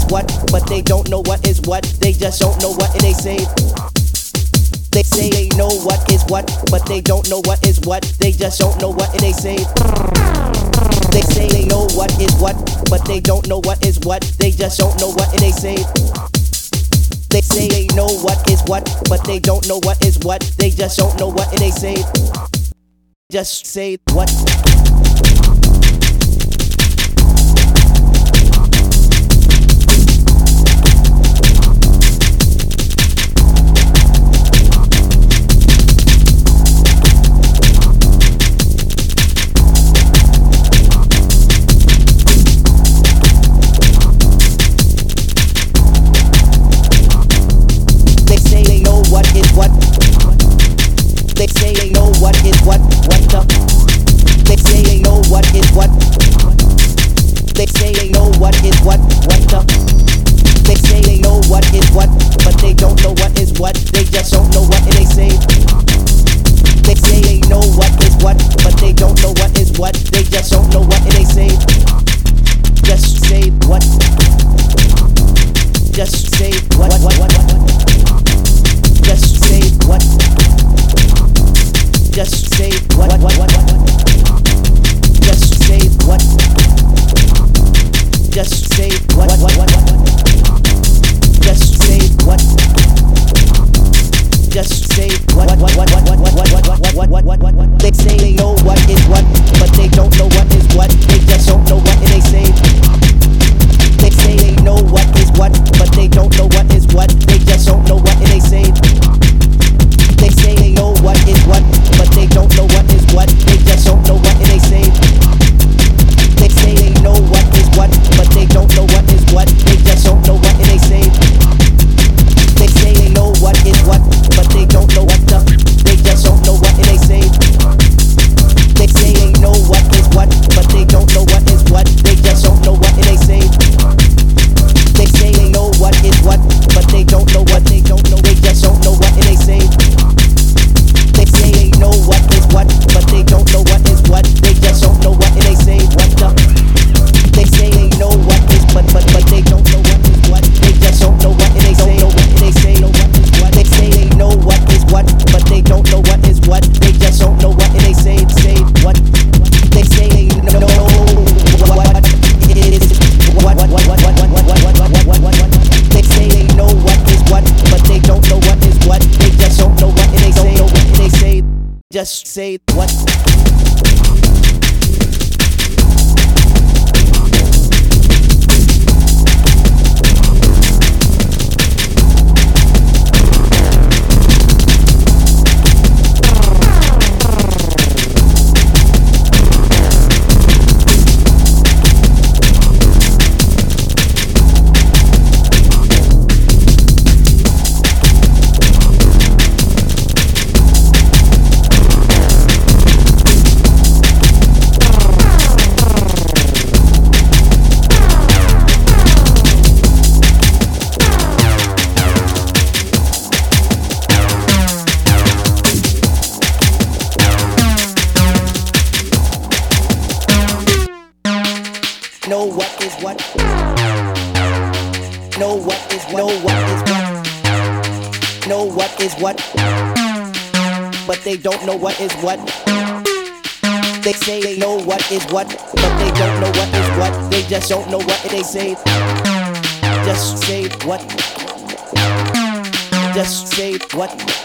what, but they don't know what is what. They just don't know what they say. They say they know what is what, but they don't know what is what. They just don't know what they say. They say they know what is what, but they don't know what is what. They just don't know what they say. They say they know what is what, but they don't know what is what. They just don't know what they say. Just say what. They say they know what is what the? They say they know what is what. They say they know what is what the? They say they know what is what, but they don't know what is what. They just don't know what they say. They say they know what is what, but they don't know what is what. They just don't know what they say. Just say what. Just say what. Just say what. Just say what. Just say what. Just say what. Just say what. Just say what. They say they know what is what, but they don't know what is what. They just don't know what they say. They say they know what is what, but they don't know what is what. They just don't know what they say. They say they know what is what, but they don't know what is what. They just don't know what they say. They say they know what is what, but they don't know what is what. They just don't know what they say. They say they know what is what, but they don't know what the. They just don't know what they say. They say they know what is what, but they don't know what is what. They just don't know what they say. They say they know what is what, but they don't know what they don't know. They just don't know what they say. They say they know what is what, but they don't know what is what. They just don't know what they say. What the? They say they know what is but they don't know what is what. They just don't know what they say. They say they say they know what is what, but they don't know what is what. They just don't know what they say. Say what? They say they know what is what. They say they know what is what, but they don't know what is what. They just don't know what they say. They say just say what. Know what is what. Know what is what. Know what is what. But they don't know what is what. They say they know what is what, but they don't know what is what. They just don't know what they say. Just say what. Just say what.